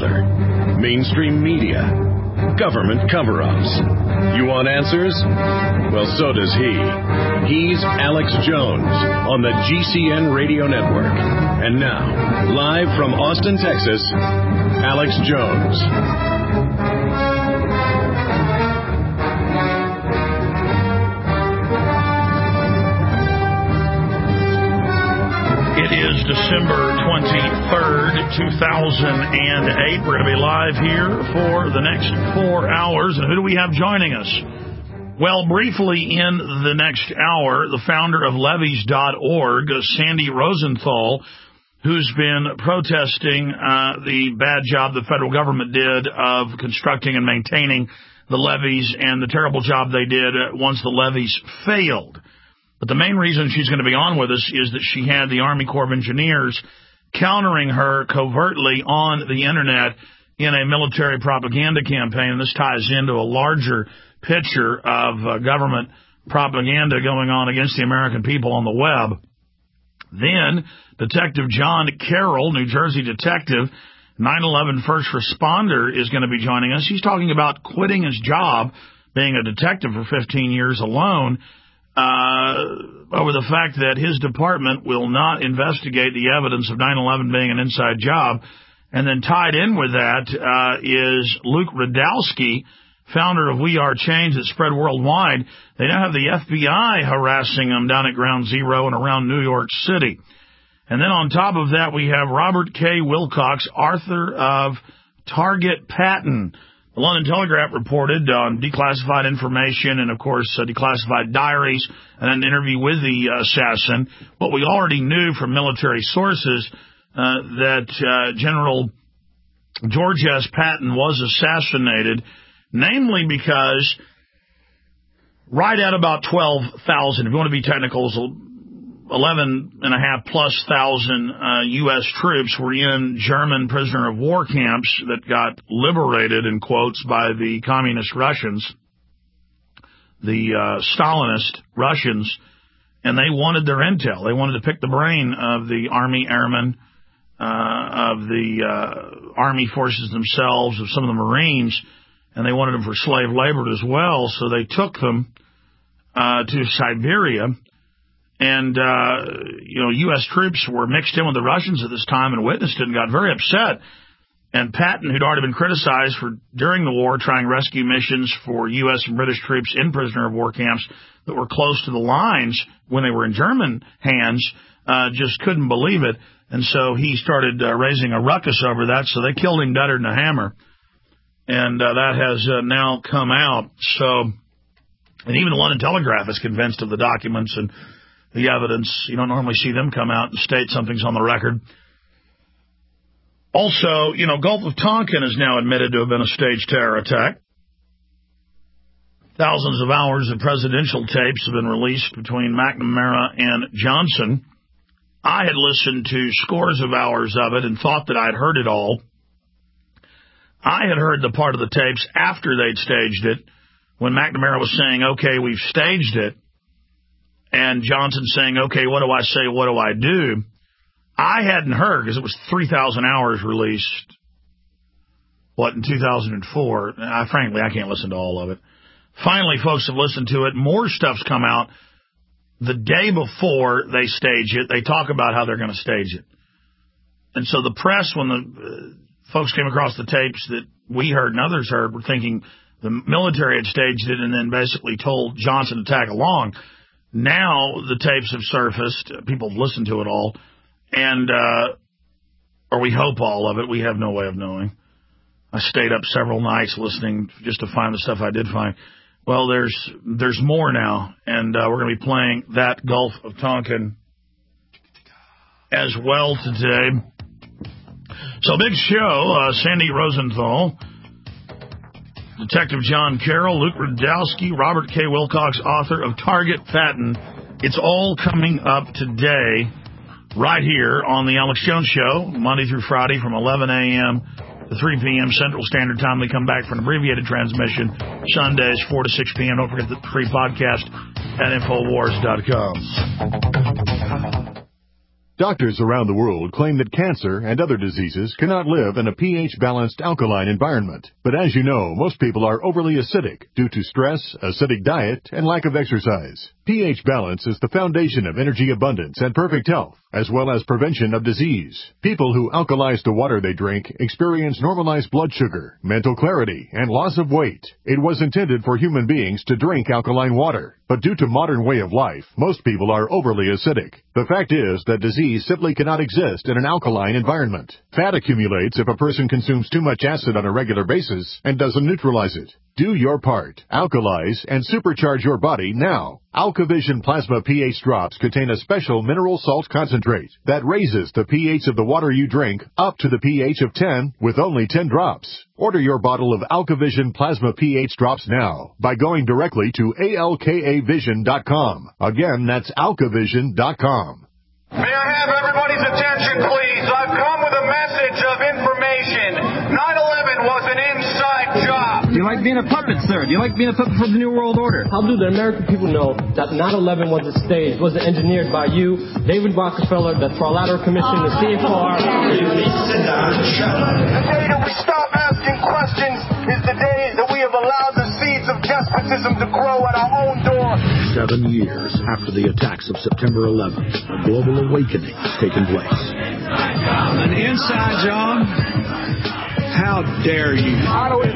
weather, mainstream media, government cover-ups. You want answers? Well, so does he. He's Alex Jones on the GCN Radio Network. And now, live from Austin, Texas, Alex Jones. It is December 23rd, 2008. We're going to be live here for the next 4 hours. And who do we have joining us? Well, briefly in the next hour, the founder of levees.org, Sandy Rosenthal, who's been protesting the bad job the federal government did of constructing and maintaining the levees and the terrible job they did once the levees failed. But the main reason she's going to be on with us is that she had the Army Corps of Engineers countering her covertly on the Internet in a military propaganda campaign. And this ties into a larger picture of government propaganda going on against the American people on the web. Then, Detective John Carroll, New Jersey detective, 9/11 first responder, is going to be joining us. He's talking about quitting his job, being a detective for 15 years alone, over the fact that his department will not investigate the evidence of 9/11 being an inside job. And then tied in with that is Luke Rudkowski, founder of We Are Change that spread worldwide. They now have the FBI harassing him down at Ground Zero and around New York City. And then on top of that, we have Robert K. Wilcox, author of Target Patton. The London Telegraph reported on declassified information and, of course, declassified diaries and an interview with the assassin. What we already knew from military sources, that General George S. Patton was assassinated, namely because right at about 12,000, if you want to be technical, 11,500 plus U.S. troops were in German prisoner of war camps that got liberated, in quotes, by the communist Russians, the Stalinist Russians, and they wanted their intel. They wanted to pick the brain of the Army airmen, of the Army forces themselves, of some of the Marines, and they wanted them for slave labor as well, so they took them to Siberia. And, U.S. troops were mixed in with the Russians at this time and witnessed it and got very upset. And Patton, who'd already been criticized for, during the war, trying rescue missions for U.S. and British troops in prisoner of war camps that were close to the lines when they were in German hands, just couldn't believe it. And so he started raising a ruckus over that, so they killed him better than a hammer. And that has now come out. So, and even the London Telegraph is convinced of the documents and the evidence. You don't normally see them come out and state something's on the record. Also, Gulf of Tonkin is now admitted to have been a staged terror attack. Thousands of hours of presidential tapes have been released between McNamara and Johnson. I had listened to scores of hours of it and thought that I'd heard it all. I had heard the part of the tapes after they'd staged it, when McNamara was saying, okay, we've staged it, and Johnson saying, okay, what do I say, what do I do? I hadn't heard, because it was 3,000 hours released, in 2004. Frankly, I can't listen to all of it. Finally, folks have listened to it. More stuff's come out. The day before they stage it, they talk about how they're going to stage it. And so the press, when the folks came across the tapes that we heard and others heard, were thinking the military had staged it and then basically told Johnson to tag along. Now the tapes have surfaced. People have listened to it all. And, or we hope all of it. We have no way of knowing. I stayed up several nights listening just to find the stuff I did find. Well, there's more now. And we're going to be playing that Gulf of Tonkin as well today. So big show, Sandy Rosenthal, Detective John Carroll, Luke Rudkowski, Robert K. Wilcox, author of Target Patton. It's all coming up today right here on the Alex Jones Show, Monday through Friday from 11 a.m. to 3 p.m. Central Standard Time. We come back for an abbreviated transmission Sundays 4 to 6 p.m. Don't forget the free podcast at Infowars.com. Doctors around the world claim that cancer and other diseases cannot live in a pH-balanced alkaline environment. But as you know, most people are overly acidic due to stress, acidic diet, and lack of exercise. pH balance is the foundation of energy abundance and perfect health, as well as prevention of disease. People who alkalize the water they drink experience normalized blood sugar, mental clarity, and loss of weight. It was intended for human beings to drink alkaline water, but due to modern way of life, most people are overly acidic. The fact is that disease simply cannot exist in an alkaline environment. Fat accumulates if a person consumes too much acid on a regular basis and doesn't neutralize it. Do your part. Alkalize and supercharge your body now. AlkaVision Plasma pH drops contain a special mineral salt concentrate that raises the pH of the water you drink up to the pH of 10 with only 10 drops. Order your bottle of AlkaVision Plasma pH drops now by going directly to alkavision.com. Again, that's alkavision.com. May I have everybody's attention, please? I've come with a message of information. 9/11 was an inside job. Do you like being a puppet, sir? Do you like being a puppet for the New World Order? How do the American people know that 9/11 was a stage, was engineered by you, David Rockefeller, the Trilateral Commission, the CFR? The day that we stop asking questions is the day that we have allowed the seeds of despotism to grow at our own door. 7 years after the attacks of September 11th, a global awakening has taken place. An inside job? How dare you? If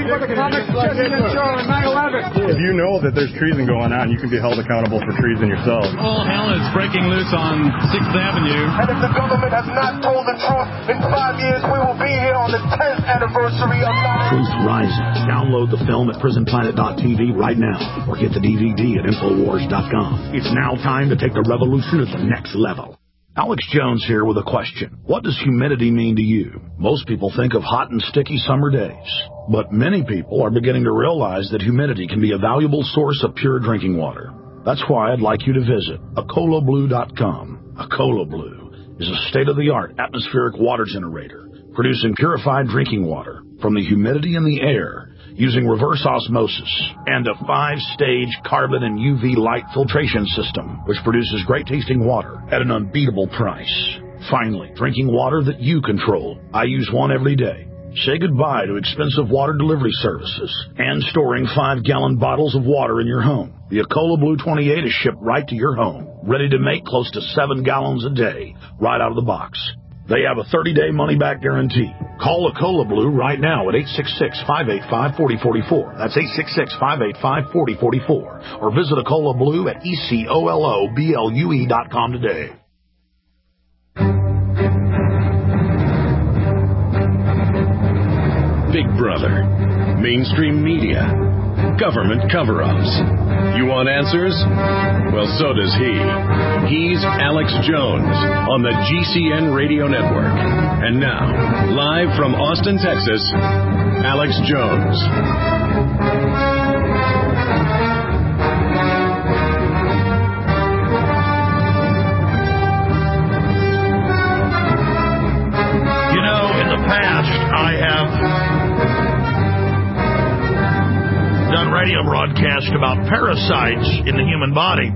you know that there's treason going on, you can be held accountable for treason yourself. All hell is breaking loose on 6th Avenue. And if the government has not told the truth, in 5 years we will be here on the 10th anniversary of 9/11. Truth Rising. Download the film at prisonplanet.tv right now or get the DVD at Infowars.com. It's now time to take the revolution to the next level. Alex Jones here with a question. What does humidity mean to you? Most people think of hot and sticky summer days, but many people are beginning to realize that humidity can be a valuable source of pure drinking water. That's why I'd like you to visit AcolaBlue.com. AcolaBlue is a state-of-the-art atmospheric water generator producing purified drinking water from the humidity in the air using reverse osmosis and a 5-stage carbon and UV light filtration system, which produces great-tasting water at an unbeatable price. Finally, drinking water that you control. I use one every day. Say goodbye to expensive water delivery services and storing 5-gallon bottles of water in your home. The Acola Blue 28 is shipped right to your home, ready to make close to 7 gallons a day, right out of the box. They have a 30-day money-back guarantee. Call Acola Blue right now at 866-585-4044. That's 866-585-4044. Or visit Acola Blue at ECOLOBLUE.com today. Big Brother, mainstream media, government cover-ups. You want answers? Well, so does he. He's Alex Jones on the GCN Radio Network. And now, live from Austin, Texas, Alex Jones. You know, in the past, I have done radio broadcasts about parasites in the human body.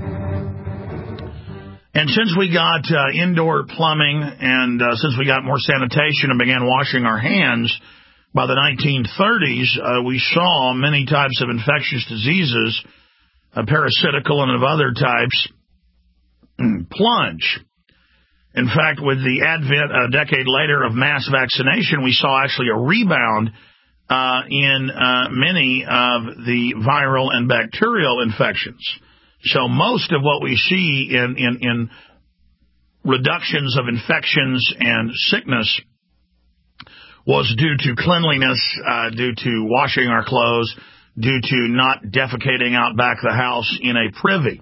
And since we got indoor plumbing and since we got more sanitation and began washing our hands, by the 1930s, we saw many types of infectious diseases, parasitical and of other types, plunge. In fact, with the advent a decade later of mass vaccination, we saw actually a rebound in many of the viral and bacterial infections. So most of what we see in reductions of infections and sickness was due to cleanliness, due to washing our clothes, due to not defecating out back the house in a privy,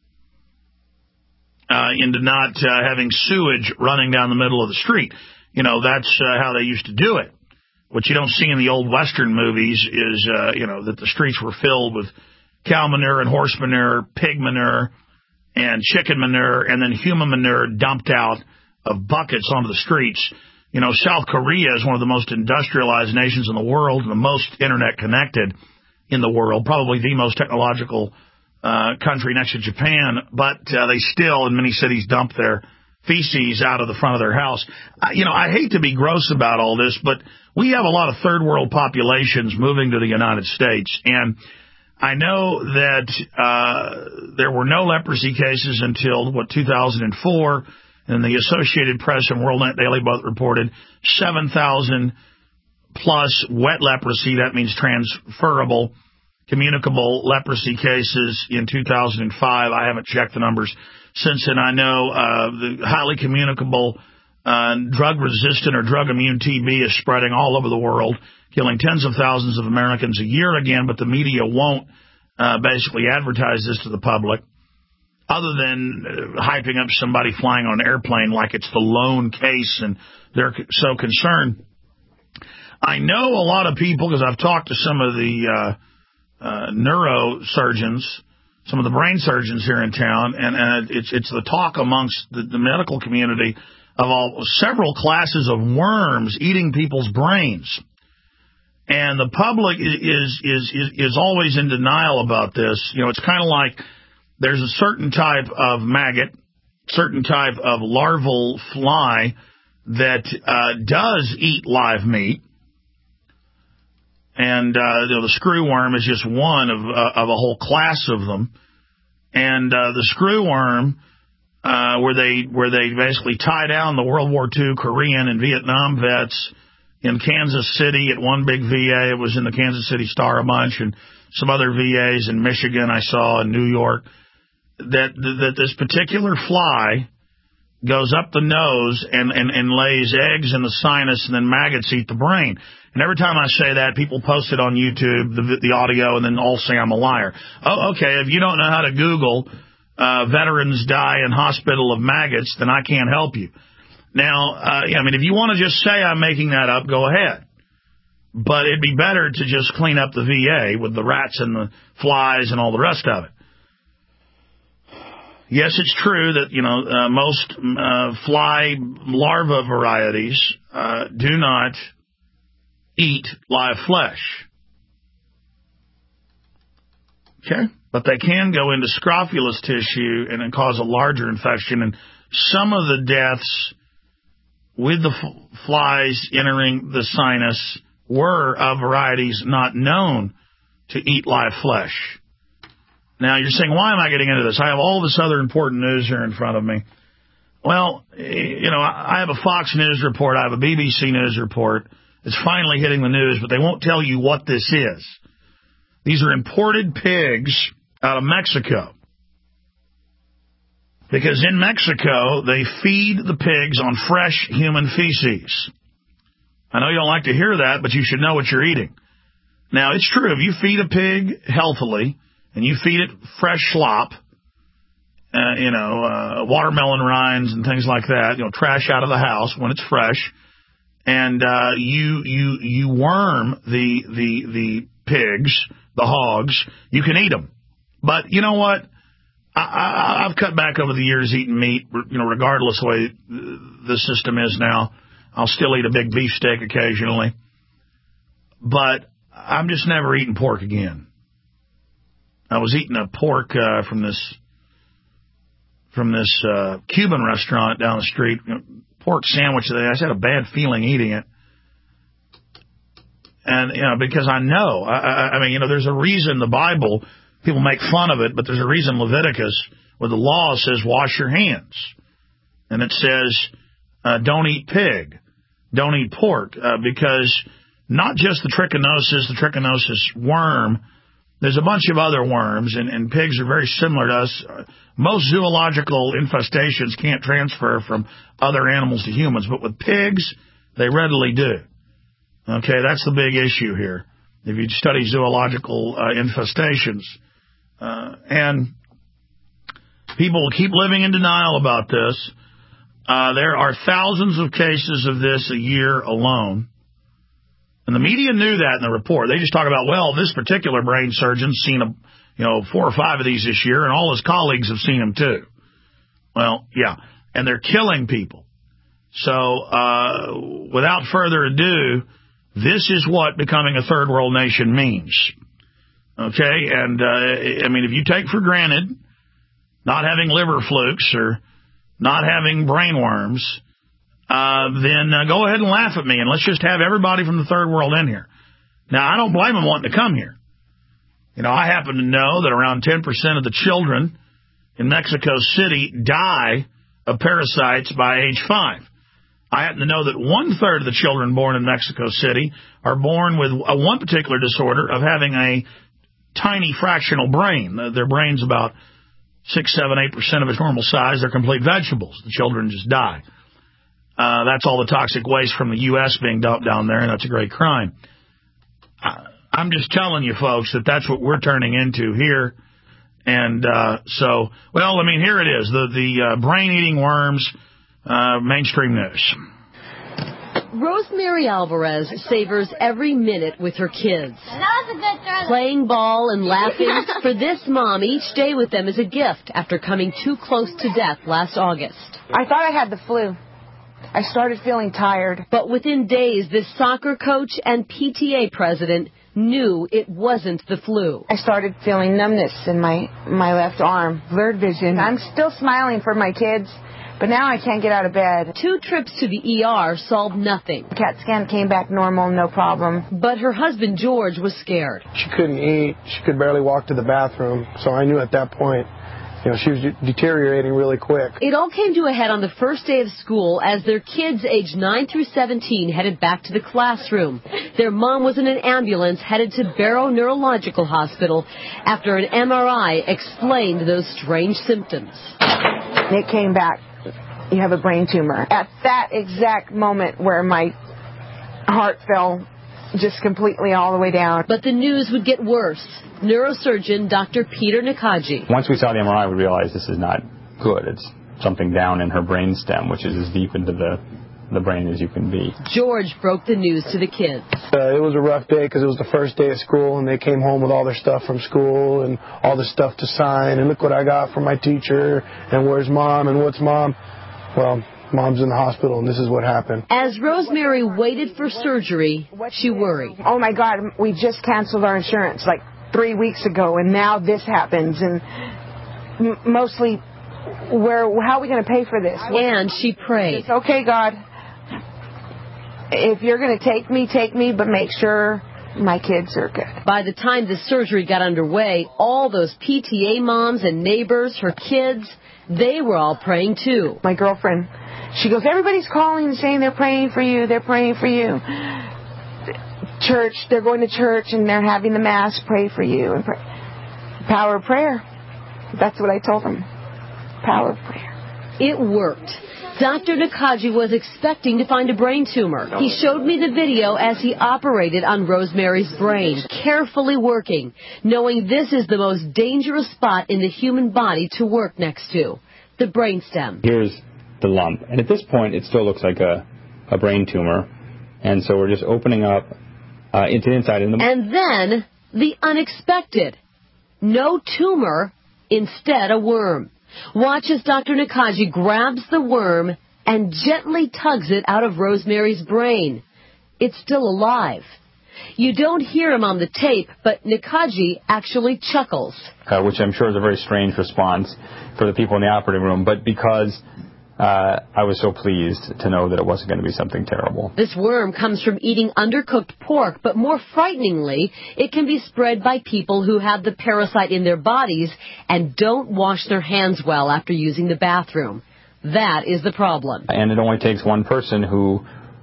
into not having sewage running down the middle of the street. You know, that's how they used to do it. What you don't see in the old Western movies is, that the streets were filled with cow manure and horse manure, pig manure, and chicken manure, and then human manure dumped out of buckets onto the streets. You know, South Korea is one of the most industrialized nations in the world, and the most internet connected in the world, probably the most technological country next to Japan, but they still, in many cities, dump their feces out of the front of their house. I hate to be gross about all this, but we have a lot of third world populations moving to the United States, and I know that there were no leprosy cases until, 2004, and the Associated Press and WorldNet Daily both reported 7,000 plus wet leprosy, that means transferable, communicable leprosy cases in 2005. I haven't checked the numbers since then. I know the highly communicable drug-resistant or drug-immune TB is spreading all over the world, killing tens of thousands of Americans a year again, but the media won't basically advertise this to the public, other than hyping up somebody flying on an airplane like it's the lone case, and they're so concerned. I know a lot of people, because I've talked to some of the neurosurgeons, some of the brain surgeons here in town, and it's the talk amongst the medical community of several classes of worms eating people's brains. And the public is always in denial about this. It's kind of like there's a certain type of maggot, certain type of larval fly that does eat live meat. And the screwworm is just one of a whole class of them. And the screwworm, where they basically tie down the World War II Korean and Vietnam vets in Kansas City at one big VA. It was in the Kansas City Star a bunch, and some other VAs in Michigan I saw, in New York, that this particular fly goes up the nose and lays eggs in the sinus, and then maggots eat the brain. And every time I say that, people post it on YouTube, the audio, and then all say I'm a liar. Oh, okay, if you don't know how to Google veterans die in hospital of maggots, then I can't help you. Now, if you want to just say I'm making that up, go ahead. But it'd be better to just clean up the VA with the rats and the flies and all the rest of it. Yes, it's true that, most fly larva varieties do not eat live flesh. Okay? But they can go into scrofulous tissue and then cause a larger infection. And some of the deaths with the flies entering the sinus were of varieties not known to eat live flesh. Now, you're saying, why am I getting into this? I have all this other important news here in front of me. Well, I have a Fox News report. I have a BBC News report. It's finally hitting the news, but they won't tell you what this is. These are imported pigs out of Mexico. Because in Mexico, they feed the pigs on fresh human feces. I know you don't like to hear that, but you should know what you're eating. Now, it's true. If you feed a pig healthily, and you feed it fresh slop, watermelon rinds and things like that, trash out of the house when it's fresh, and you worm the pigs, the hogs, you can eat them. But you know what? I've cut back over the years eating meat, regardless of the way the system is now. I'll still eat a big beef steak occasionally. But I'm just never eating pork again. I was eating a pork from this Cuban restaurant down the street, pork sandwich. I just had a bad feeling eating it. And, because I know, there's a reason the Bible, people make fun of it, but there's a reason Leviticus, where the law says wash your hands. And it says don't eat pig, don't eat pork, because not just the trichinosis worm, there's a bunch of other worms, and pigs are very similar to us. Most zoological infestations can't transfer from other animals to humans, but with pigs, they readily do. Okay, that's the big issue here. If you study zoological infestations. And people keep living in denial about this. There are thousands of cases of this a year alone. And the media knew that in the report. They just talk about, this particular brain surgeon's seen 4 or 5 of these this year, and all his colleagues have seen them too. Well, yeah, and they're killing people. So, without further ado, this is what becoming a third world nation means. Okay, and if you take for granted not having liver flukes or not having brain worms, then go ahead and laugh at me, and let's just have everybody from the third world in here. Now, I don't blame them wanting to come here. You know, I happen to know that around 10% of the children in Mexico City die of parasites by age 5. I happen to know that 1/3 of the children born in Mexico City are born with one particular disorder of having a tiny fractional brain. Their brain's about 6, 7, 8% of its normal size. They're complete vegetables. The children just die. That's all the toxic waste from the U.S. being dumped down there, and that's a great crime. I'm just telling you, folks, that that's what we're turning into here. And so, well, I mean, here it is, the brain-eating worms, mainstream news. Rosemary Alvarez savors every minute with her kids. Playing ball and laughing. For this mom, each day with them is a gift after coming too close to death last August. I thought I had the flu. I started feeling tired. But within days, this soccer coach and PTA president knew it wasn't the flu. I started feeling numbness in my left arm, blurred vision. I'm still smiling for my kids, but now I can't get out of bed. 2 trips to the ER solved nothing. CAT scan came back normal, no problem. But her husband, George, was scared. She couldn't eat. She could barely walk to the bathroom. So I knew at that point, she was deteriorating really quick. It all came to a head on the first day of school as their kids aged 9 through 17 headed back to the classroom. Their mom was in an ambulance headed to Barrow Neurological Hospital after an MRI explained those strange symptoms. It came back. You have a brain tumor. At that exact moment where my heart fell just completely all the way down. But the news would get worse. Neurosurgeon Dr. Peter Nakaji. Once we saw the MRI, we realized this is not good. It's something down in her brainstem, which is as deep into the brain as you can be. George broke the news to the kids. It was a rough day because it was the first day of school, and they came home with all their stuff from school and all the stuff to sign. And look what I got from my teacher, and where's Mom, and what's Mom? Well, Mom's in the hospital, and this is what happened. As Rosemary waited for surgery, she worried. Oh, my God, we just canceled our insurance like 3 weeks ago, and now this happens. And mostly, how are we going to pay for this? And she prayed. Okay, God, if you're going to take me, but make sure my kids are good. By the time the surgery got underway, all those PTA moms and neighbors, her kids, they were all praying too. My girlfriend, she goes, everybody's calling and saying they're praying for you, they're praying for you. Church, they're going to church and they're having the Mass, pray for you. And power of prayer. That's what I told them. Power of prayer. It worked. Dr. Nakaji was expecting to find a brain tumor. He showed me the video as he operated on Rosemary's brain, carefully working, knowing this is the most dangerous spot in the human body to work next to, the brainstem. Here's the lump, and at this point it still looks like a brain tumor, and so we're just opening up into the inside. And then the unexpected. No tumor, instead a worm. Watch as Dr. Nakaji grabs the worm and gently tugs it out of Rosemary's brain. It's still alive. You don't hear him on the tape, but Nakaji actually chuckles. Which I'm sure is a very strange response for the people in the operating room, but because I was so pleased to know that it wasn't going to be something terrible. This worm comes from eating undercooked pork, but more frighteningly, it can be spread by people who have the parasite in their bodies and don't wash their hands well after using the bathroom. That is the problem. And it only takes one person who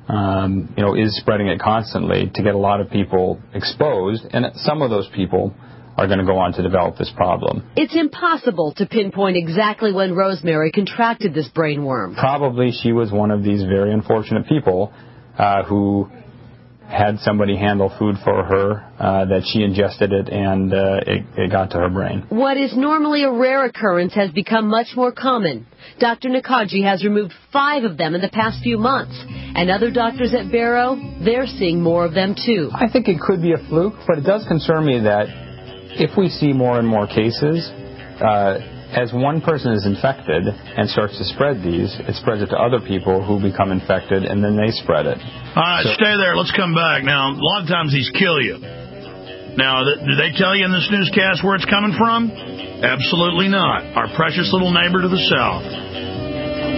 is spreading it constantly to get a lot of people exposed, and some of those people are going to go on to develop this problem. It's impossible to pinpoint exactly when Rosemary contracted this brain worm. Probably she was one of these very unfortunate people who had somebody handle food for her, that she ingested it, and it got to her brain. What is normally a rare occurrence has become much more common. Dr. Nakaji has removed 5 of them in the past few months, and other doctors at Barrow, they're seeing more of them too. I think it could be a fluke, but it does concern me that if we see more and more cases, as one person is infected and starts to spread these, it spreads it to other people who become infected, and then they spread it. All right, stay there. Let's come back. Now, a lot of times these kill you. Now, do they tell you in this newscast where it's coming from? Absolutely not. Our precious little neighbor to the south.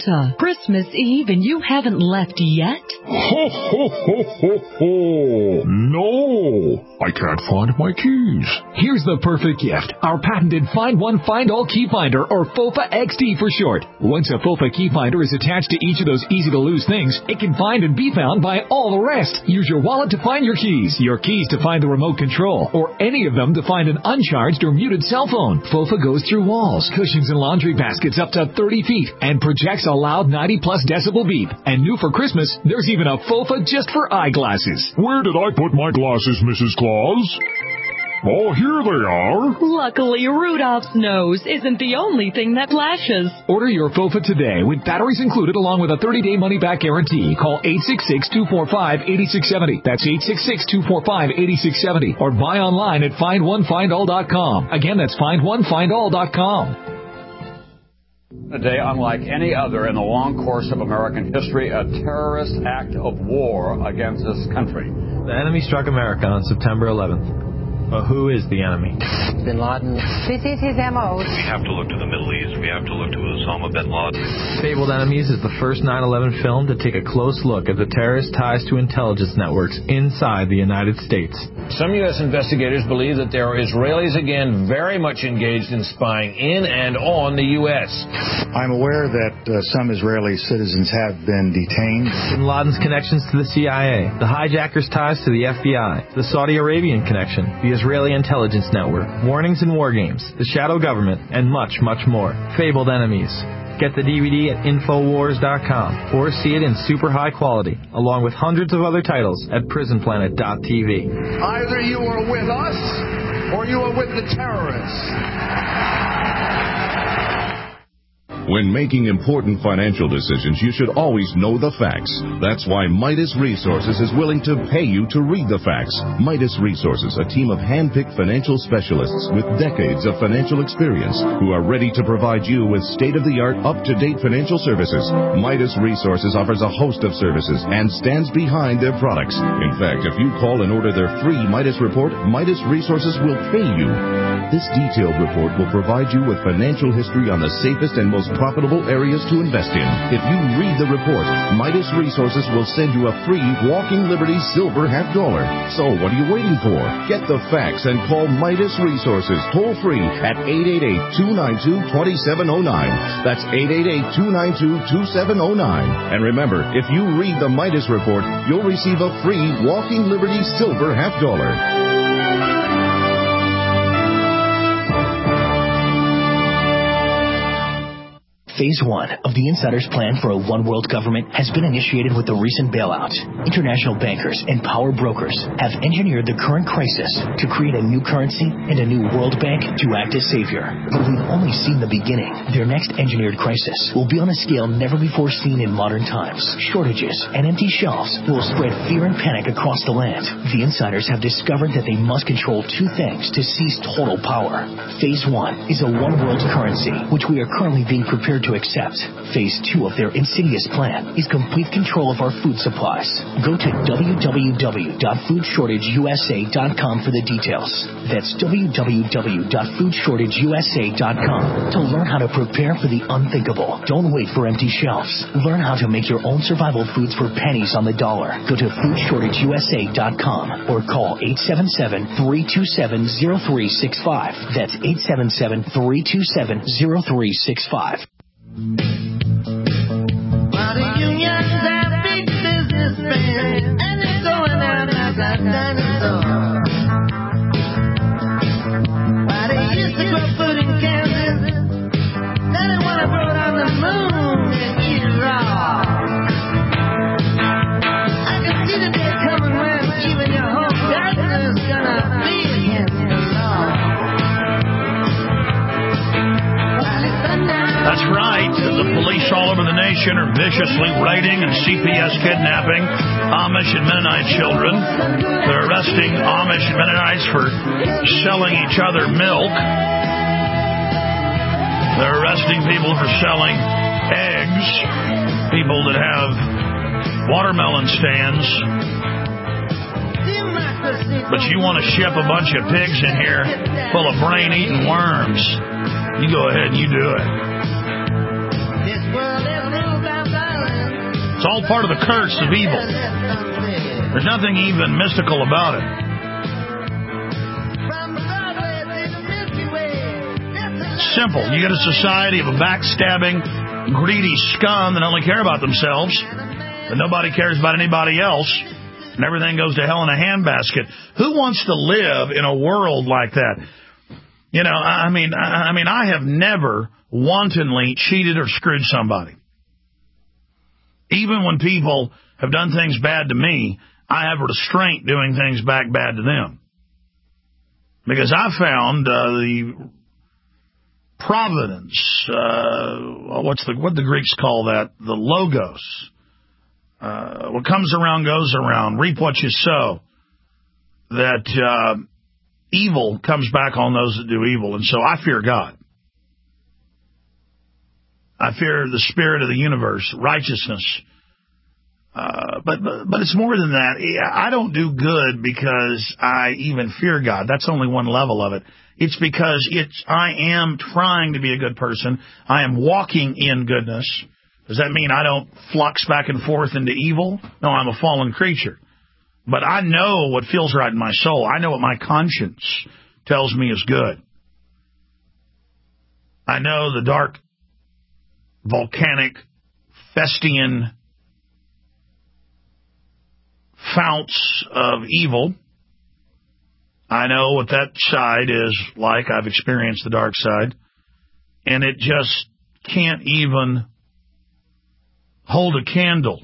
Santa. Christmas Eve and you haven't left yet? Ho, ho, ho, ho, ho. No, I can't find my keys. Here's the perfect gift. Our patented Find One, Find All Key Finder, or FOFA XD for short. Once a FOFA key finder is attached to each of those easy-to-lose things, it can find and be found by all the rest. Use your wallet to find your keys to find the remote control, or any of them to find an uncharged or muted cell phone. FOFA goes through walls, cushions, and laundry baskets up to 30 feet and projects a loud 90-plus decibel beep. And new for Christmas, there's even a FOFA just for eyeglasses. Where did I put my glasses, Mrs. Claus? Oh, here they are. Luckily, Rudolph's nose isn't the only thing that flashes. Order your FOFA today with batteries included along with a 30-day money-back guarantee. Call 866-245-8670. That's 866-245-8670. Or buy online at findonefindall.com. Again, that's findonefindall.com. A day unlike any other in the long course of American history, a terrorist act of war against this country. The enemy struck America on September 11th. But who is the enemy? Bin Laden. This is his M.O. We have to look to the Middle East. We have to look to Osama bin Laden. Fabled Enemies is the first 9/11 film to take a close look at the terrorist ties to intelligence networks inside the United States. Some U.S. investigators believe that there are Israelis again very much engaged in spying in and on the U.S. I'm aware that some Israeli citizens have been detained. Bin Laden's connections to the CIA, the hijackers' ties to the FBI, the Saudi Arabian connection, the Israeli intelligence network, warnings and war games, the shadow government, and much, much more. Fabled Enemies. Get the DVD at Infowars.com or see it in super high quality, along with hundreds of other titles at PrisonPlanet.tv. Either you are with us or you are with the terrorists. When making important financial decisions, you should always know the facts. That's why Midas Resources is willing to pay you to read the facts. Midas Resources, a team of hand-picked financial specialists with decades of financial experience who are ready to provide you with state-of-the-art, up-to-date financial services. Midas Resources offers a host of services and stands behind their products. In fact, if you call and order their free Midas report, Midas Resources will pay you. This detailed report will provide you with financial history on the safest and most profitable areas to invest in. If you read the report, Midas Resources will send you a free Walking Liberty silver $50. So what are you waiting for? Get the facts and call Midas Resources toll free at 888-292-2709. That's 888-292-2709. And remember, if you read the Midas report, you'll receive a free Walking Liberty silver $50. Phase 1 of the Insider's plan for a one-world government has been initiated with the recent bailout. International bankers and power brokers have engineered the current crisis to create a new currency and a new World Bank to act as savior. But we've only seen the beginning. Their next engineered crisis will be on a scale never before seen in modern times. Shortages and empty shelves will spread fear and panic across the land. The Insiders have discovered that they must control two things to seize total power. Phase 1 is a one-world currency, which we are currently being prepared to accept. Phase 2 of their insidious plan is complete control of our food supplies. Go to www.foodshortageusa.com for the details. That's www.foodshortageusa.com to learn how to prepare for the unthinkable. Don't wait for empty shelves. Learn how to make your own survival foods for pennies on the dollar. Go to foodshortageusa.com or call 877-327-0365. That's 877-327-0365. While the unions have big businessmen, and they're going out like a dinosaur. While they used to grow food in Kansas, now they want to grow it on the moon and eat it raw. I can see the day coming when even your home garden is gonna be against the law. That's right. The police all over the nation are viciously raiding and CPS kidnapping Amish and Mennonite children. They're arresting Amish and Mennonites for selling each other milk. They're arresting people for selling eggs. People that have watermelon stands. But you want to ship a bunch of pigs in here full of brain-eating worms. You go ahead and you do it. This world is little It's all part of the curse of evil. There's nothing even mystical about it. It's simple. You get a society of a backstabbing, greedy scum that only care about themselves, that nobody cares about anybody else, and everything goes to hell in a handbasket. Who wants to live in a world like that? You know, I mean, I have never wantonly cheated or screwed somebody. Even when people have done things bad to me, I have restraint doing things back bad to them. Because I found the providence, what the Greeks call that? The logos. What comes around goes around. Reap what you sow. That evil comes back on those that do evil. And so I fear God. I fear the spirit of the universe, righteousness. But it's more than that. I don't do good because I even fear God. That's only one level of it. It's because I am trying to be a good person. I am walking in goodness. Does that mean I don't flux back and forth into evil? No, I'm a fallen creature. But I know what feels right in my soul. I know what my conscience tells me is good. I know the dark, volcanic, Festian founts of evil. I know what that side is like. I've experienced the dark side. And it just can't even hold a candle,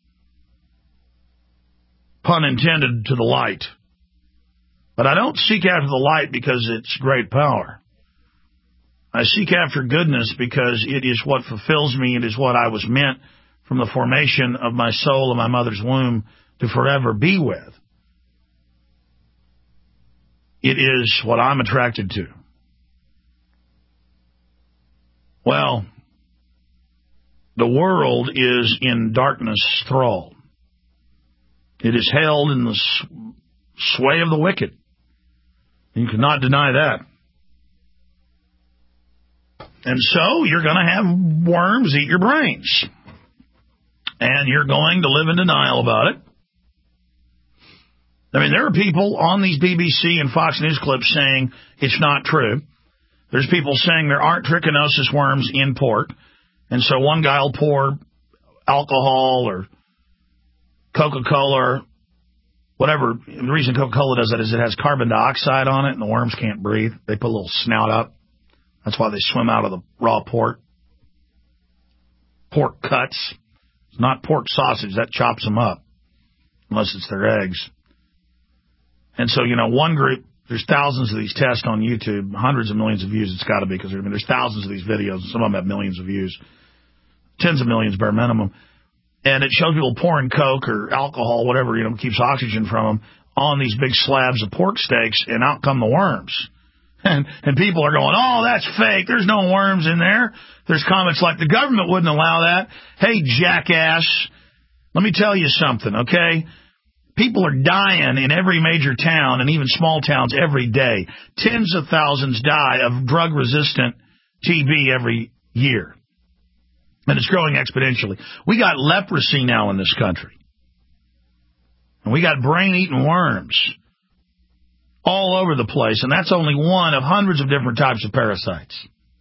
pun intended, to the light. But I don't seek after the light because it's great power. I seek after goodness because it is what fulfills me. It is what I was meant from the formation of my soul in my mother's womb to forever be with. It is what I'm attracted to. Well, the world is in darkness' thrall. It is held in the sway of the wicked. You cannot deny that. And so you're going to have worms eat your brains. And you're going to live in denial about it. I mean, there are people on these BBC and Fox News clips saying it's not true. There's people saying there aren't trichinosis worms in pork. And so one guy will pour alcohol or Coca-Cola or whatever. The reason Coca-Cola does that is it has carbon dioxide on it and the worms can't breathe. They put a little snout up. That's why they swim out of the raw pork. Pork cuts. It's not pork sausage. That chops them up. Unless it's their eggs. And so, you know, one group, there's thousands of these tests on YouTube, hundreds of millions of views. It's got to be because there's thousands of these videos. Some of them have millions of views. Tens of millions bare minimum. And it shows people pouring Coke or alcohol, whatever, you know, keeps oxygen from them, on these big slabs of pork steaks, and out come the worms. And people are going, oh, that's fake. There's no worms in there. There's comments like, the government wouldn't allow that. Hey, jackass, let me tell you something, okay? People are dying in every major town and even small towns every day. Tens of thousands die of drug-resistant TB every year. And it's growing exponentially. We got leprosy now in this country. And we got brain-eating worms all over the place. And that's only one of hundreds of different types of parasites.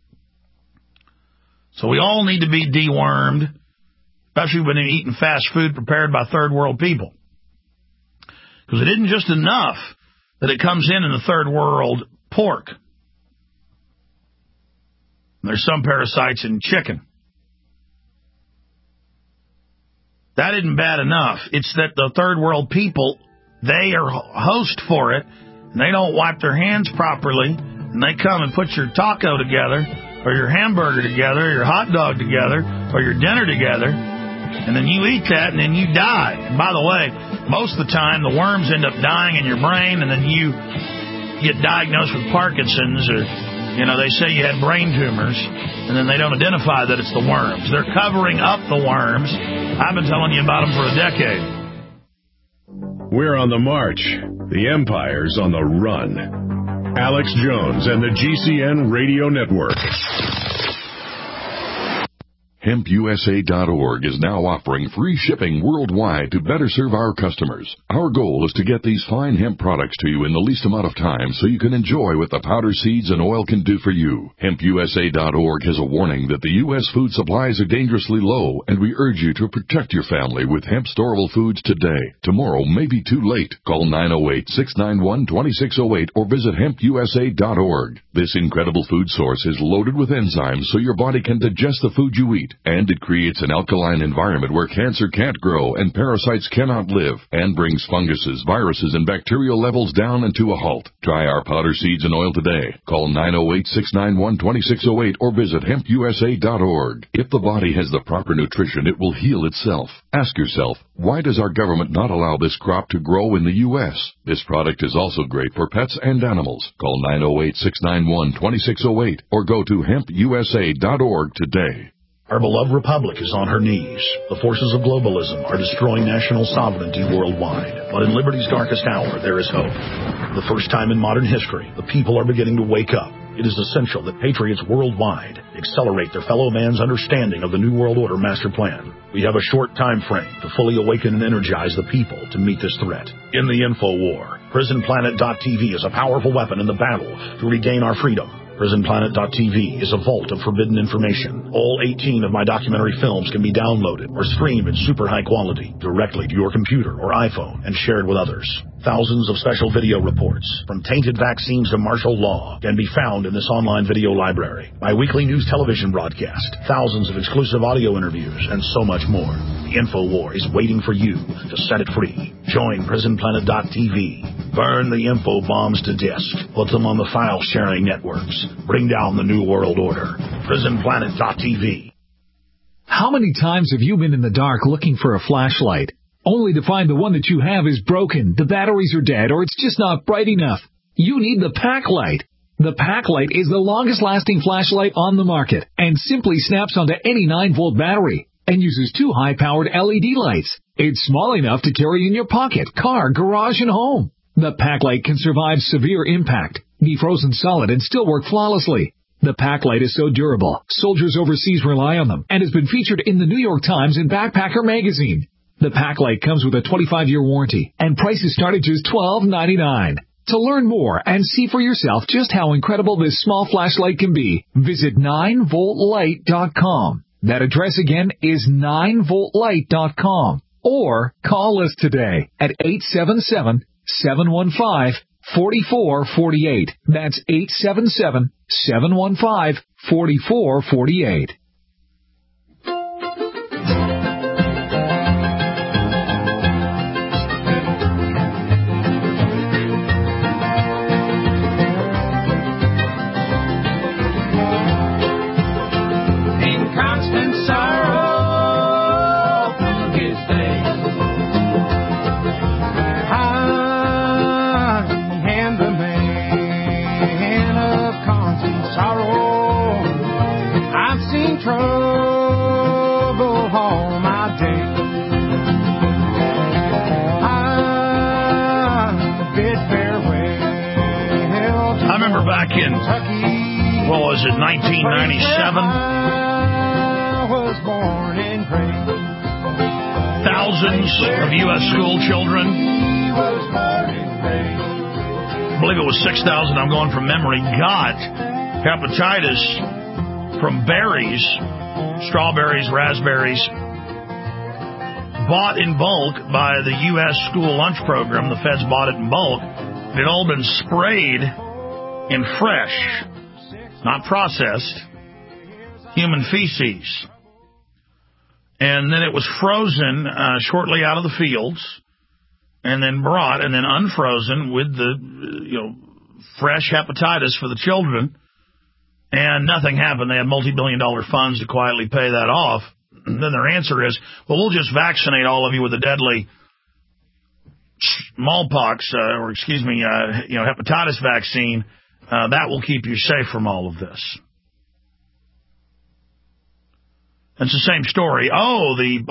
So we all need to be dewormed, especially when they're eating fast food prepared by third world people. Because it isn't just enough that it comes in the third world pork. There's some parasites in chicken. That isn't bad enough. It's that the third world people, they are host for it, and they don't wipe their hands properly, and they come and put your taco together, or your hamburger together, or your hot dog together, or your dinner together, and then you eat that, and then you die. And by the way, most of the time, the worms end up dying in your brain, and then you get diagnosed with Parkinson's, or, you know, they say you had brain tumors, and then they don't identify that it's the worms. They're covering up the worms. I've been telling you about them for a decade. We're on the march. The empire's on the run. Alex Jones and the GCN Radio Network. HempUSA.org is now offering free shipping worldwide to better serve our customers. Our goal is to get these fine hemp products to you in the least amount of time so you can enjoy what the powder, seeds, and oil can do for you. HempUSA.org has a warning that the U.S. food supplies are dangerously low, and we urge you to protect your family with hemp storable foods today. Tomorrow may be too late. Call 908-691-2608 or visit HempUSA.org. This incredible food source is loaded with enzymes so your body can digest the food you eat. And it creates an alkaline environment where cancer can't grow and parasites cannot live, and brings funguses, viruses, and bacterial levels down and to a halt. Try our powder, seeds, and oil today. Call 908-691-2608 or visit HempUSA.org. If the body has the proper nutrition, it will heal itself. Ask yourself, why does our government not allow this crop to grow in the U.S.? This product is also great for pets and animals. Call 908-691-2608 or go to HempUSA.org today. Our beloved republic is on her knees. The forces of globalism are destroying national sovereignty worldwide. But in liberty's darkest hour, there is hope. For the first time in modern history, the people are beginning to wake up. It is essential that patriots worldwide accelerate their fellow man's understanding of the New World Order master plan. We have a short time frame to fully awaken and energize the people to meet this threat. In the info war, PrisonPlanet.tv is a powerful weapon in the battle to regain our freedom. PrisonPlanet.tv is a vault of forbidden information. All 18 of my documentary films can be downloaded or streamed in super high quality directly to your computer or iPhone and shared with others. Thousands of special video reports, from tainted vaccines to martial law, can be found in this online video library. My weekly news television broadcast, thousands of exclusive audio interviews, and so much more. The InfoWar is waiting for you to set it free. Join PrisonPlanet.tv. Burn the info bombs to disk. Put them on the file-sharing networks. Bring down the New World Order. PrisonPlanet.tv. How many times have you been in the dark looking for a flashlight, only to find the one that you have is broken, the batteries are dead, or it's just not bright enough? You need the Packlight. The Packlight is the longest-lasting flashlight on the market and simply snaps onto any 9-volt battery and uses 2 high-powered LED lights. It's small enough to carry in your pocket, car, garage, and home. The Packlight can survive severe impact, be frozen solid, and still work flawlessly. The Packlight is so durable, soldiers overseas rely on them, and has been featured in the New York Times and Backpacker magazine. The Packlight comes with a 25-year warranty, and prices start at just $12.99. To learn more and see for yourself just how incredible this small flashlight can be, visit 9voltlight.com. That address again is 9voltlight.com. Or call us today at 877-715-4448. That's 877-715-4448. Back in, what was it, 1997? Thousands of U.S. school children, I believe it was 6,000, I'm going from memory, got hepatitis from berries, strawberries, raspberries, bought in bulk by the U.S. school lunch program. The feds bought it in bulk. It had all been sprayed in fresh, not processed, human feces. And then it was frozen shortly out of the fields, and then brought and then unfrozen with the fresh hepatitis for the children. And nothing happened. They had multi-billion-dollar funds to quietly pay that off. And then their answer is, well, we'll just vaccinate all of you with a deadly smallpox, hepatitis vaccine. That will keep you safe from all of this. It's the same story. Oh, the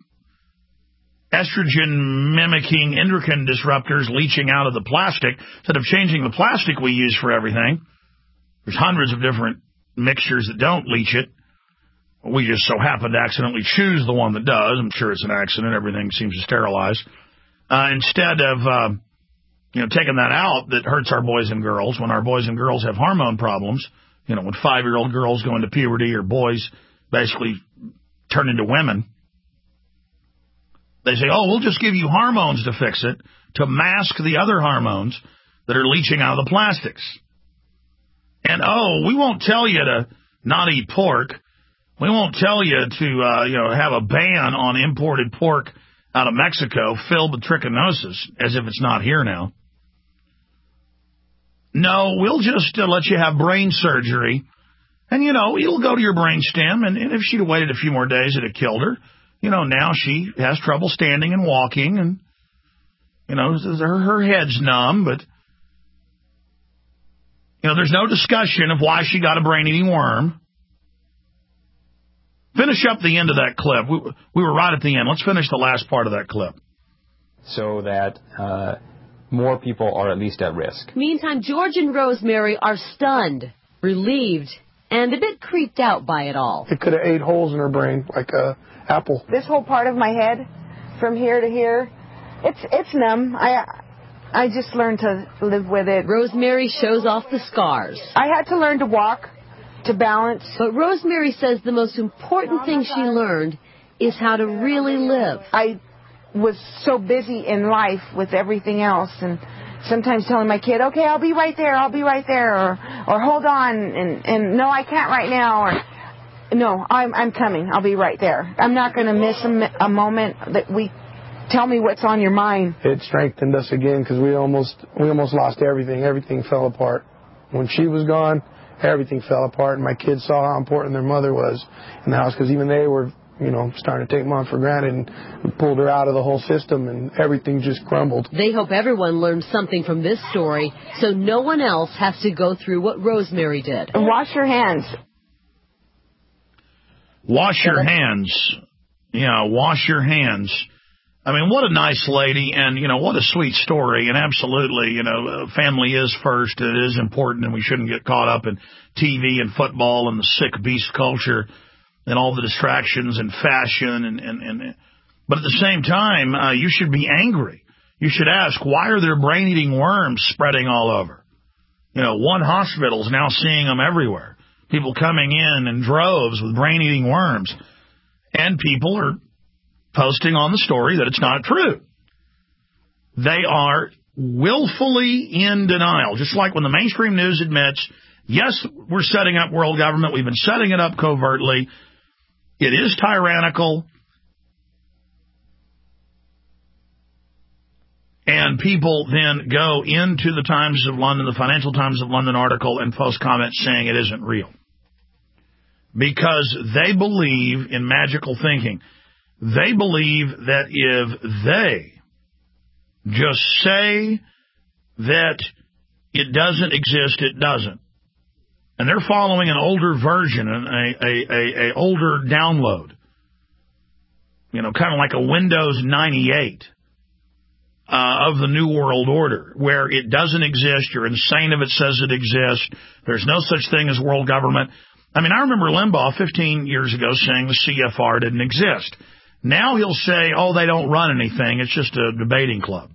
estrogen-mimicking endocrine disruptors leaching out of the plastic. Instead of changing the plastic we use for everything, there's hundreds of different mixtures that don't leach it. We just so happen to accidentally choose the one that does. I'm sure it's an accident. Everything seems to sterilize. Instead of, taking that out, that hurts our boys and girls. When our boys and girls have hormone problems, when 5-year-old girls go into puberty or boys basically turn into women, they say, we'll just give you hormones to fix it, to mask the other hormones that are leaching out of the plastics. And, we won't tell you to not eat pork. We won't tell you to, have a ban on imported pork out of Mexico filled with trichinosis, as if it's not here now. No, we'll just let you have brain surgery. And, it'll go to your brain stem. And if she'd have waited a few more days, it'd have killed her. Now she has trouble standing and walking. And, her head's numb. But, there's no discussion of why she got a brain-eating worm. Finish up the end of that clip. We were right at the end. Let's finish the last part of that clip. So that more people are at least at risk. Meantime, George and Rosemary are stunned, relieved, and a bit creeped out by it all. It could have ate holes in her brain like a apple. This whole part of my head, from here to here, it's numb. I just learned to live with it. Rosemary shows off the scars. I had to learn to walk, to balance. But Rosemary says the most important thing she learned is how to really live. I was so busy in life with everything else, and sometimes telling my kid, okay, I'll be right there, or hold on, and no, I can't right now, or no, I'm coming, I'll be right there. I'm not going to miss a moment that we tell me what's on your mind. It strengthened us again because we almost lost everything. Everything fell apart. When she was gone, everything fell apart, and my kids saw how important their mother was in the house because even they were, starting to take Mom for granted, and we pulled her out of the whole system, and everything just crumbled. They hope everyone learned something from this story so no one else has to go through what Rosemary did. And wash your hands. Wash your hands. Wash your hands. I mean, what a nice lady, and, what a sweet story, and absolutely, family is first, it is important, and we shouldn't get caught up in TV and football and the sick beast culture and all the distractions and fashion, but at the same time, you should be angry. You should ask, why are there brain-eating worms spreading all over? One hospital's now seeing them everywhere. People coming in droves with brain-eating worms, and people are posting on the story that it's not true. They are willfully in denial, just like when the mainstream news admits, yes, we're setting up world government, we've been setting it up covertly, it is tyrannical, and people then go into the Times of London, the Financial Times of London article, and post comments saying it isn't real. Because they believe in magical thinking. They believe that if they just say that it doesn't exist, it doesn't. And they're following an older version, a older download. Kind of like a Windows 98 of the New World Order, where it doesn't exist. You're insane if it says it exists. There's no such thing as world government. I mean, I remember Limbaugh 15 years ago saying the CFR didn't exist. Now he'll say, they don't run anything. It's just a debating club.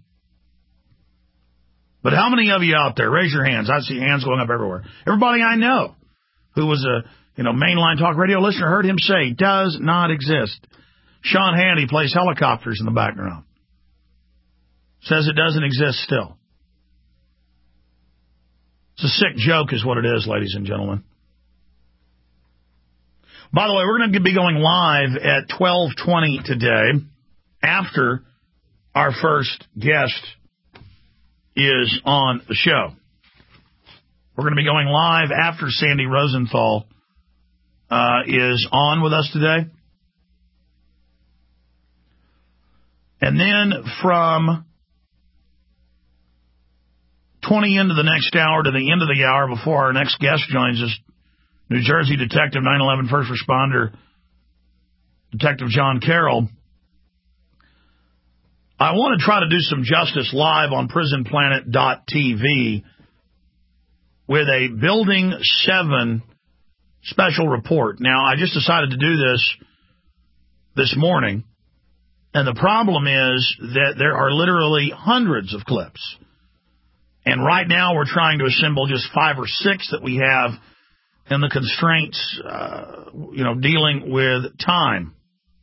But how many of you out there, raise your hands. I see hands going up everywhere. Everybody I know who was a mainline talk radio listener heard him say, does not exist. Sean Hannity plays helicopters in the background. Says it doesn't exist still. It's a sick joke is what it is, ladies and gentlemen. By the way, we're going to be going live at 12:20 today after our first guest is on the show. We're going to be going live after Sandy Rosenthal is on with us today. And then from 20 into the next hour to the end of the hour before our next guest joins us, New Jersey Detective 9/11 First Responder, Detective John Carroll. I want to try to do some justice live on PrisonPlanet.tv with a Building 7 special report. Now, I just decided to do this morning, and the problem is that there are literally hundreds of clips. And right now we're trying to assemble just 5 or 6 that we have in the constraints, dealing with time.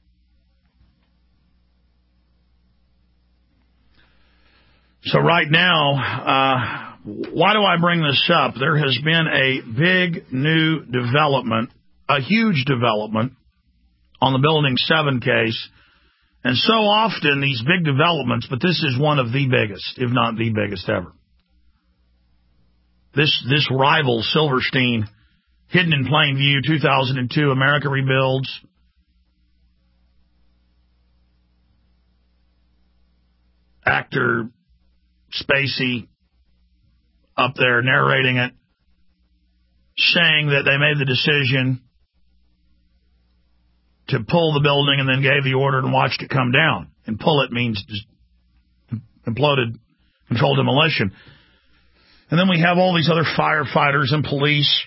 So right now, why do I bring this up? There has been a big new development, a huge development on the Building 7 case. And so often these big developments, but this is one of the biggest, if not the biggest ever. This rivals Silverstein, Hidden in Plain View, 2002, America Rebuilds. Actor Spacey up there narrating it, saying that they made the decision to pull the building and then gave the order and watched it come down. And pull it means just imploded, controlled demolition. And then we have all these other firefighters and police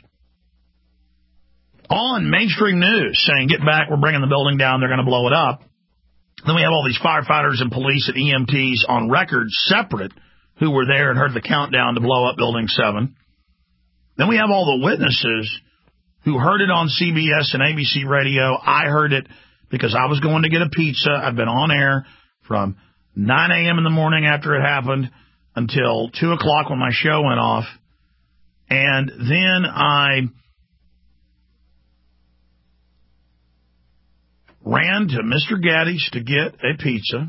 on mainstream news saying, get back, we're bringing the building down, they're going to blow it up. Then we have all these firefighters and police and EMTs on record separate who were there and heard the countdown to blow up Building 7. Then we have all the witnesses who heard it on CBS and ABC radio. I heard it because I was going to get a pizza. I've been on air from 9 a.m. in the morning after it happened until 2 o'clock when my show went off. And then I ran to Mr. Gaddy's to get a pizza.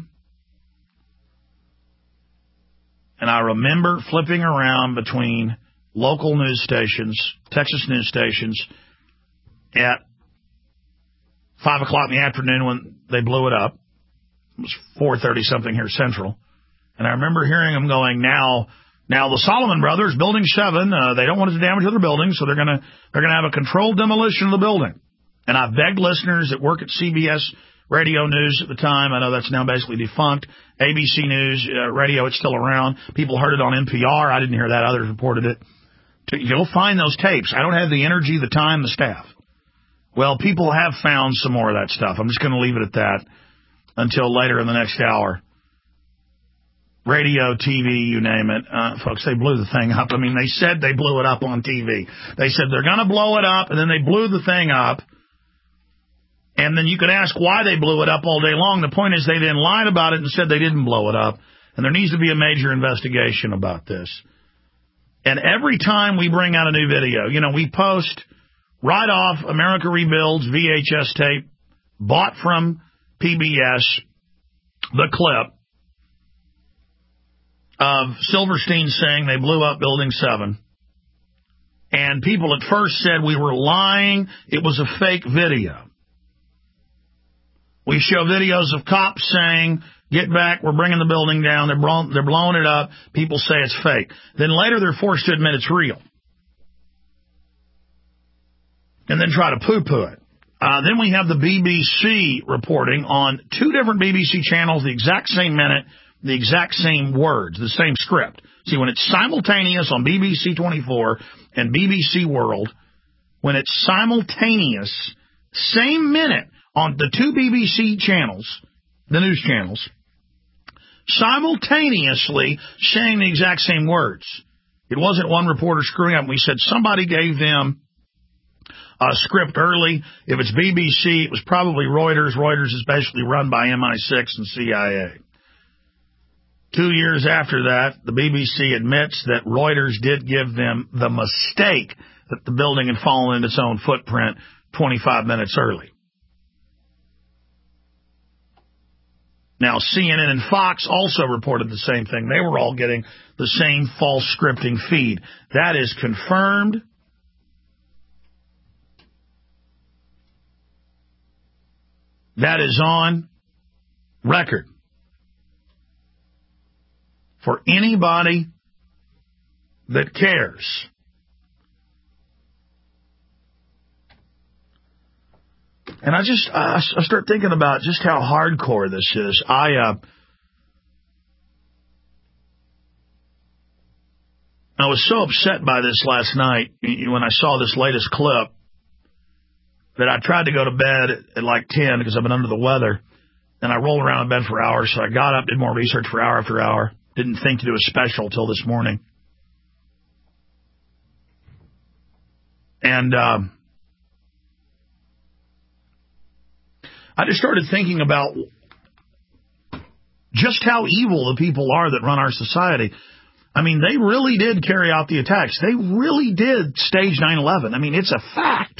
And I remember flipping around between local news stations, Texas news stations, at 5 o'clock in the afternoon when they blew it up. It was 4:30 something here Central. And I remember hearing them going, now the Solomon Brothers, Building 7, they don't want it to damage other buildings, so they're gonna have a controlled demolition of the building. And I begged listeners that work at CBS Radio News at the time, I know that's now basically defunct, ABC News, radio, it's still around. People heard it on NPR. I didn't hear that. Others reported it. You'll find those tapes. I don't have the energy, the time, the staff. Well, people have found some more of that stuff. I'm just going to leave it at that until later in the next hour. Radio, TV, you name it. Folks, they blew the thing up. I mean, they said they blew it up on TV. They said they're going to blow it up, and then they blew the thing up. And then you could ask why they blew it up all day long. The point is they then lied about it and said they didn't blow it up. And there needs to be a major investigation about this. And every time we bring out a new video, we post right off America Rebuilds VHS tape, bought from PBS, the clip of Silverstein saying they blew up Building 7. And people at first said we were lying. It was a fake video. We show videos of cops saying, get back, we're bringing the building down, they're blowing it up, people say it's fake. Then later they're forced to admit it's real. And then try to poo-poo it. Then we have the BBC reporting on 2 different BBC channels, the exact same minute, the exact same words, the same script. See, when it's simultaneous on BBC 24 and BBC World, when it's simultaneous, same minute, on the 2 BBC channels, the news channels, simultaneously saying the exact same words. It wasn't one reporter screwing up. We said somebody gave them a script early. If it's BBC, it was probably Reuters. Reuters is basically run by MI6 and CIA. 2 years after that, the BBC admits that Reuters did give them the mistake that the building had fallen in its own footprint 25 minutes early. Now, CNN and Fox also reported the same thing. They were all getting the same false scripting feed. That is confirmed. That is on record. For anybody that cares. And I start thinking about just how hardcore this is. I was so upset by this last night when I saw this latest clip that I tried to go to bed at like 10 because I've been under the weather. And I rolled around in bed for hours, so I got up, did more research for hour after hour. Didn't think to do a special till this morning. And I just started thinking about just how evil the people are that run our society. I mean, they really did carry out the attacks. They really did stage 9/11. I mean, it's a fact.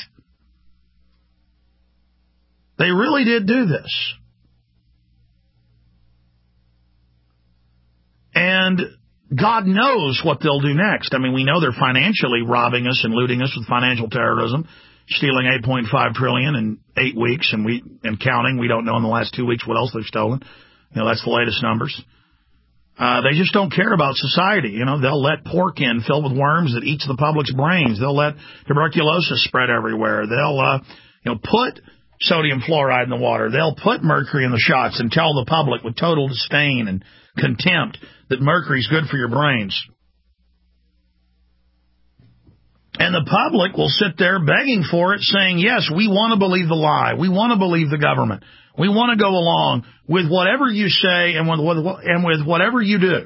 They really did do this. And God knows what they'll do next. I mean, we know they're financially robbing us and looting us with financial terrorism, stealing $8.5 trillion in 8 weeks and counting. We don't know in the last 2 weeks what else they've stolen. You know, that's the latest numbers. They just don't care about society. You know, they'll let pork in filled with worms that eats the public's brains. They'll let tuberculosis spread everywhere. They'll, put sodium fluoride in the water. They'll put mercury in the shots and tell the public with total disdain and contempt that mercury's good for your brains. And the public will sit there begging for it, saying, yes, we want to believe the lie. We want to believe the government. We want to go along with whatever you say and with whatever you do.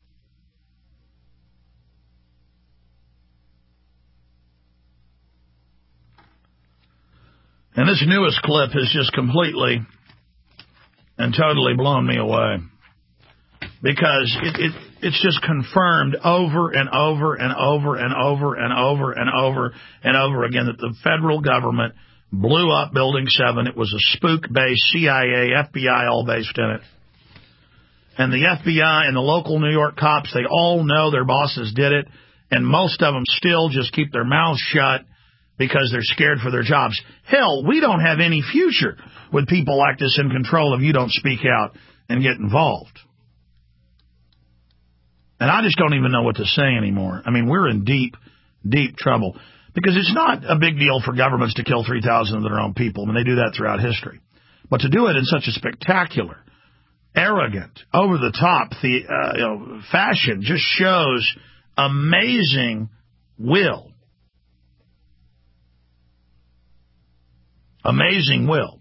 And this newest clip has just completely and totally blown me away. Because it's just confirmed over and over and over and over and over and over and over again that the federal government blew up Building 7. It was a spook-based CIA, FBI all based in it. And the FBI and the local New York cops, they all know their bosses did it. And most of them still just keep their mouths shut because they're scared for their jobs. Hell, we don't have any future with people like this in control if you don't speak out and get involved. And I just don't even know what to say anymore. I mean, we're in deep, deep trouble. Because it's not a big deal for governments to kill 3,000 of their own people. I mean, they do that throughout history. But to do it in such a spectacular, arrogant, over-the-top fashion just shows amazing will. Amazing will.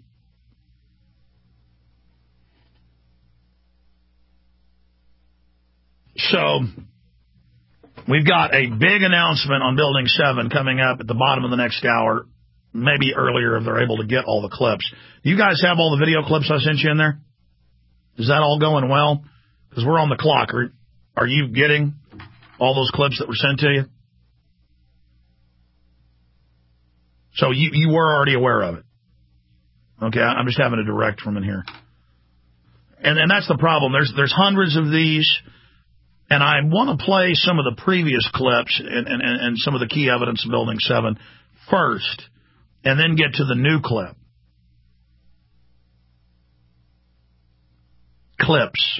So, we've got a big announcement on Building 7 coming up at the bottom of the next hour, maybe earlier if they're able to get all the clips. Do you guys have all the video clips I sent you in there? Is that all going well? Because we're on the clock. Are you getting all those clips that were sent to you? So you were already aware of it. Okay, I'm just having a direct from in here. And that's the problem. There's hundreds of these. And I want to play some of the previous clips and some of the key evidence of Building 7 first, and then get to the new clips.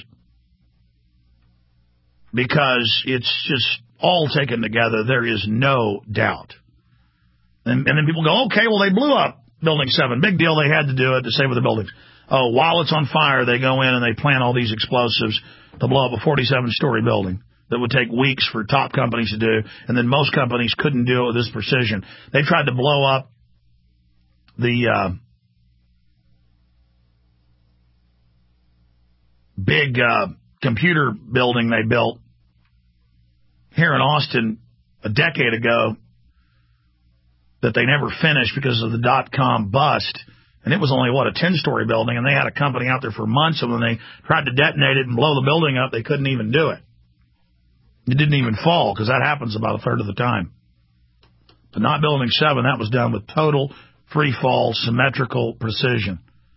Because it's just all taken together. There is no doubt. And then people go, okay, well, they blew up Building 7. Big deal. They had to do it to save the buildings. Oh, while it's on fire, they go in and they plant all these explosives to blow up a 47-story building that would take weeks for top companies to do, and then most companies couldn't do it with this precision. They tried to blow up the big computer building they built here in Austin a decade ago that they never finished because of the dot-com bust. And it was only, a 10-story building, and they had a company out there for months, and when they tried to detonate it and blow the building up, they couldn't even do it. It didn't even fall, because that happens about a third of the time. But not Building 7, that was done with total free-fall, symmetrical precision.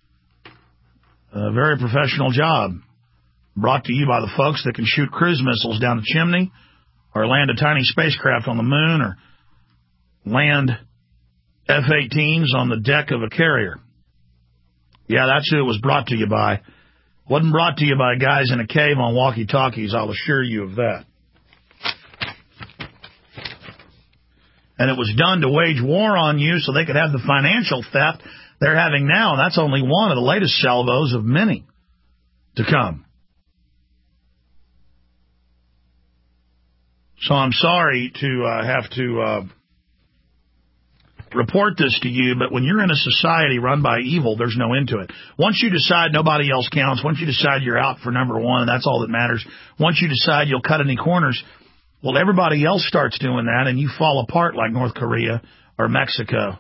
A very professional job. Brought to you by the folks that can shoot cruise missiles down a chimney, or land a tiny spacecraft on the moon, or land F-18s on the deck of a carrier. Yeah, that's who it was brought to you by. Wasn't brought to you by guys in a cave on walkie-talkies, I'll assure you of that. And it was done to wage war on you so they could have the financial theft they're having now. And that's only one of the latest salvos of many to come. So I'm sorry to have to report this to you, but when you're in a society run by evil, there's no end to it. Once you decide nobody else counts, once you decide you're out for number one, and that's all that matters, once you decide you'll cut any corners, well, everybody else starts doing that, and you fall apart like North Korea or Mexico.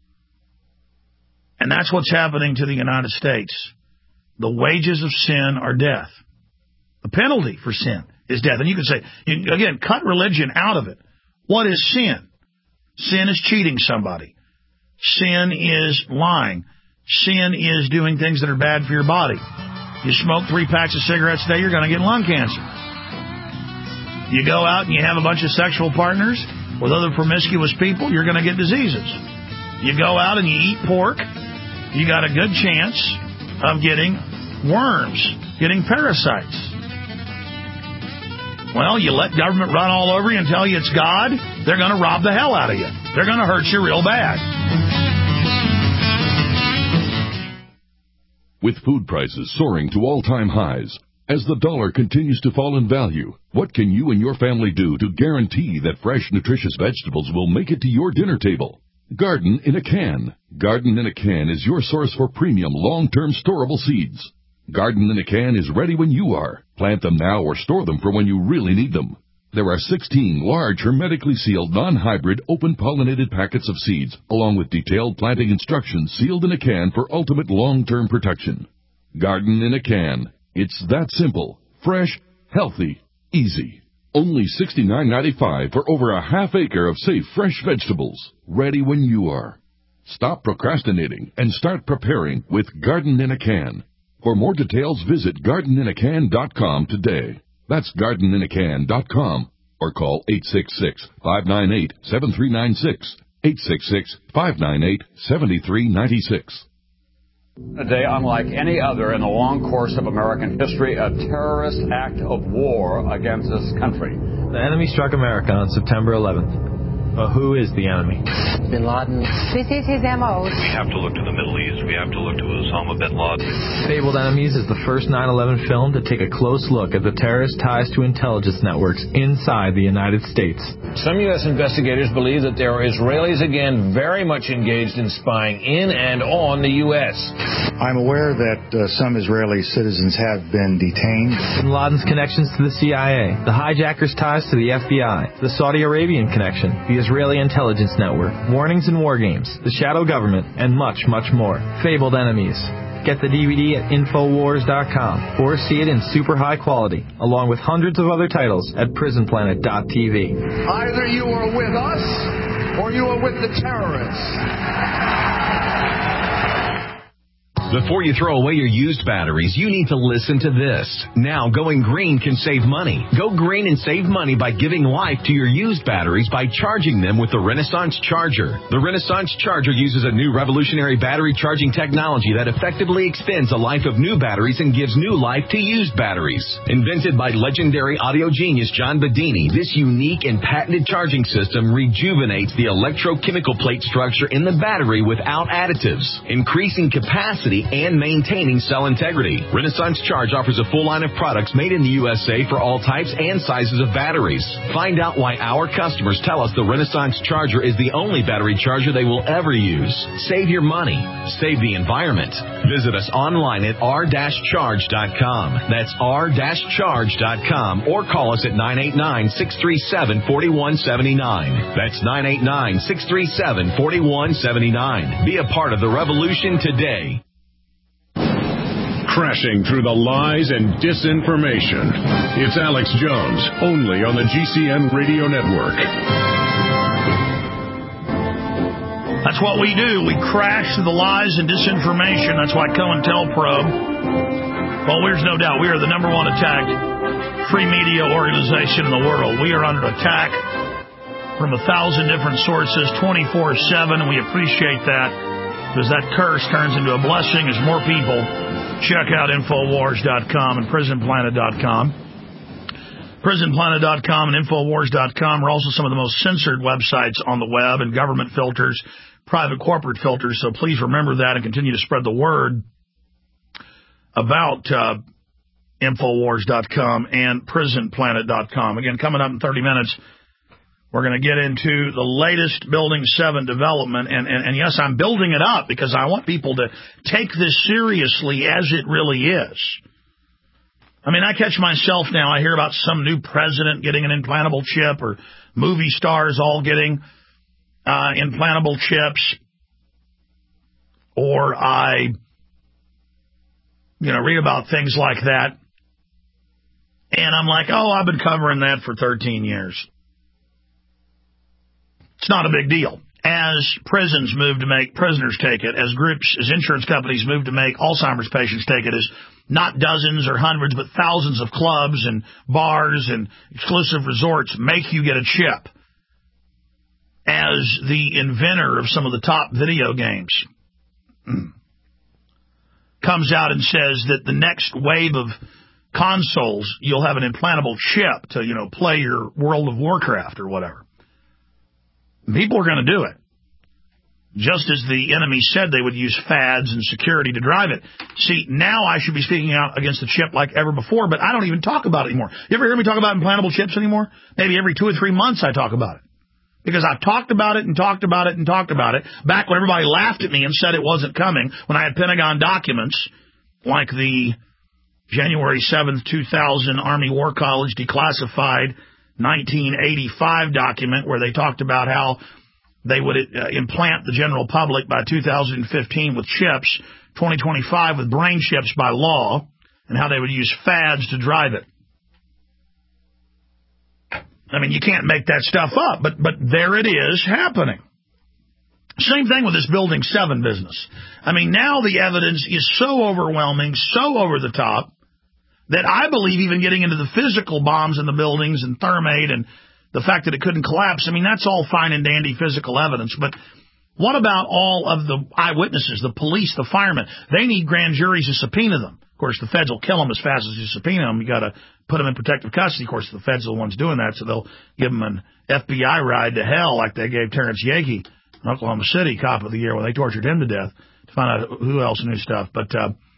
And that's what's happening to the United States. The wages of sin are death. The penalty for sin is death. And you can say, again, cut religion out of it. What is sin? Sin is cheating somebody. Sin is lying. Sin is doing things that are bad for your body. You smoke 3 packs of cigarettes a day, you're going to get lung cancer. You go out and you have a bunch of sexual partners with other promiscuous people, you're going to get diseases. You go out and you eat pork, you got a good chance of getting worms, getting parasites. Well, you let government run all over you and tell you it's God, they're going to rob the hell out of you. They're going to hurt you real bad. With food prices soaring to all-time highs, as the dollar continues to fall in value, what can you and your family do to guarantee that fresh, nutritious vegetables will make it to your dinner table? Garden in a Can. Garden in a Can is your source for premium, long-term storable seeds. Garden in a Can is ready when you are. Plant them now or store them for when you really need them. There are 16 large, hermetically sealed, non-hybrid, open-pollinated packets of seeds, along with detailed planting instructions sealed in a can for ultimate long-term protection. Garden in a Can. It's that simple, fresh, healthy, easy. Only $69.95 for over a half acre of safe, fresh vegetables, ready when you are. Stop procrastinating and start preparing with Garden in a Can. For more details, visit gardeninacan.com today. That's gardeninacan.com or call 866-598-7396. 866-598-7396. A day unlike any other in the long course of American history, a terrorist act of war against this country. The enemy struck America on September 11th. But who is the enemy? Bin Laden. This is his M.O. We have to look to the Middle East. We have to look to Osama bin Laden. Fabled Enemies is the first 9/11 film to take a close look at the terrorist ties to intelligence networks inside the United States. Some U.S. investigators believe that there are Israelis again very much engaged in spying in and on the U.S. I'm aware that some Israeli citizens have been detained. Bin Laden's connections to the CIA, the hijackers' ties to the FBI, the Saudi Arabian connection, the Israeli intelligence network, warnings and war games, the shadow government, and much, much more. Fabled Enemies. Get the DVD at Infowars.com or see it in super high quality, along with hundreds of other titles at PrisonPlanet.tv. Either you are with us or you are with the terrorists. Before you throw away your used batteries, you need to listen to this. Now, going green can save money. Go green and save money by giving life to your used batteries by charging them with the Renaissance Charger. The Renaissance Charger uses a new revolutionary battery charging technology that effectively extends the life of new batteries and gives new life to used batteries. Invented by legendary audio genius John Bedini, this unique and patented charging system rejuvenates the electrochemical plate structure in the battery without additives, increasing capacity and maintaining cell integrity. Renaissance Charge offers a full line of products made in the USA for all types and sizes of batteries. Find out why our customers tell us the Renaissance Charger is the only battery charger they will ever use. Save your money. Save the environment. Visit us online at r-charge.com. That's r-charge.com or call us at 989-637-4179. That's 989-637-4179. Be a part of the revolution today. Crashing through the lies and disinformation. It's Alex Jones, only on the GCN Radio Network. That's what we do. We crash through the lies and disinformation. That's why COINTELPRO. Well, there's no doubt we are the number one attacked free media organization in the world. We are under attack from 1,000 different sources 24/7, and we appreciate that because that curse turns into a blessing as more people check out Infowars.com and PrisonPlanet.com. PrisonPlanet.com and Infowars.com are also some of the most censored websites on the web, and government filters, private corporate filters, so please remember that and continue to spread the word about Infowars.com and PrisonPlanet.com. Again, coming up in 30 minutes, We're going to get into the latest Building 7 development. And yes, I'm building it up because I want people to take this seriously as it really is. I mean, I catch myself now. I hear about some new president getting an implantable chip or movie stars all getting implantable chips. Or I, read about things like that. And I'm like, oh, I've been covering that for 13 years. It's not a big deal. As prisons move to make prisoners take it, as insurance companies move to make Alzheimer's patients take it, as not dozens or hundreds, but thousands of clubs and bars and exclusive resorts make you get a chip. As the inventor of some of the top video games comes out and says that the next wave of consoles, you'll have an implantable chip to, play your World of Warcraft or whatever. People are going to do it. Just as the enemy said they would use fads and security to drive it. See, now I should be speaking out against the chip like ever before, but I don't even talk about it anymore. You ever hear me talk about implantable chips anymore? Maybe every 2 or 3 months I talk about it. Because I've talked about it and talked about it and talked about it back when everybody laughed at me and said it wasn't coming, when I had Pentagon documents like the January 7th, 2000 Army War College declassified 1985 document where they talked about how they would implant the general public by 2015 with chips, 2025 with brain chips by law, and how they would use fads to drive it. I mean, you can't make that stuff up, but there it is happening. Same thing with this Building 7 business. I mean, now the evidence is so overwhelming, so over the top, that I believe even getting into the physical bombs in the buildings and thermate and the fact that it couldn't collapse, I mean, that's all fine and dandy physical evidence. But what about all of the eyewitnesses, the police, the firemen? They need grand juries to subpoena them. Of course, the feds will kill them as fast as you subpoena them. You got to put them in protective custody. Of course, the feds are the ones doing that, so they'll give them an FBI ride to hell like they gave Terrence Yeagy, Oklahoma City Cop of the Year, when they tortured him to death to find out who else knew stuff. But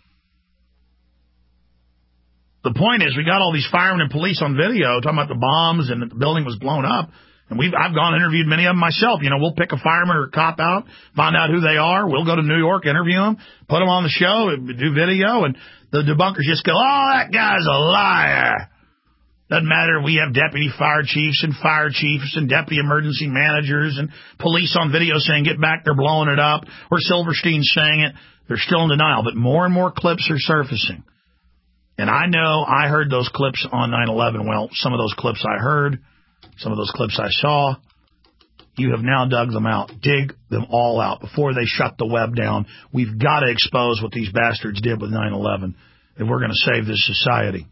the point is, we got all these firemen and police on video talking about the bombs and that the building was blown up. And I've gone and interviewed many of them myself. We'll pick a fireman or a cop out, find out who they are. We'll go to New York, interview them, put them on the show, do video, and the debunkers just go, oh, that guy's a liar. Doesn't matter. We have deputy fire chiefs and deputy emergency managers and police on video saying, get back, they're blowing it up. Or Silverstein saying it. They're still in denial. But more and more clips are surfacing. And I know I heard those clips on 9/11. Well, some of those clips I heard. Some of those clips I saw, you have now dug them out. Dig them all out before they shut the web down. We've got to expose what these bastards did with 9/11 if we're going to save this society.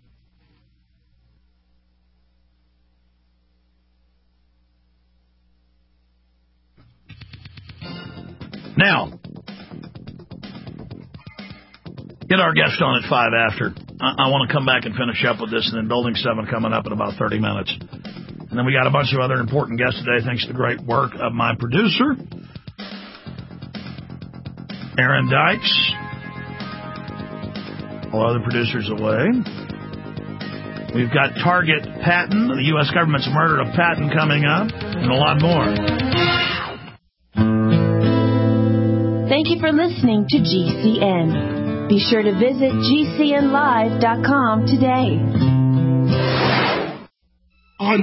Now, get our guest on at 5 after. I want to come back and finish up with this, and then Building 7 coming up in about 30 minutes. And then we got a bunch of other important guests today, thanks to the great work of my producer, Aaron Dykes. All other producers away. We've got Target Patton, the U.S. government's murder of Patton, coming up, and a lot more. Thank you for listening to GCN. Be sure to visit GCNlive.com today.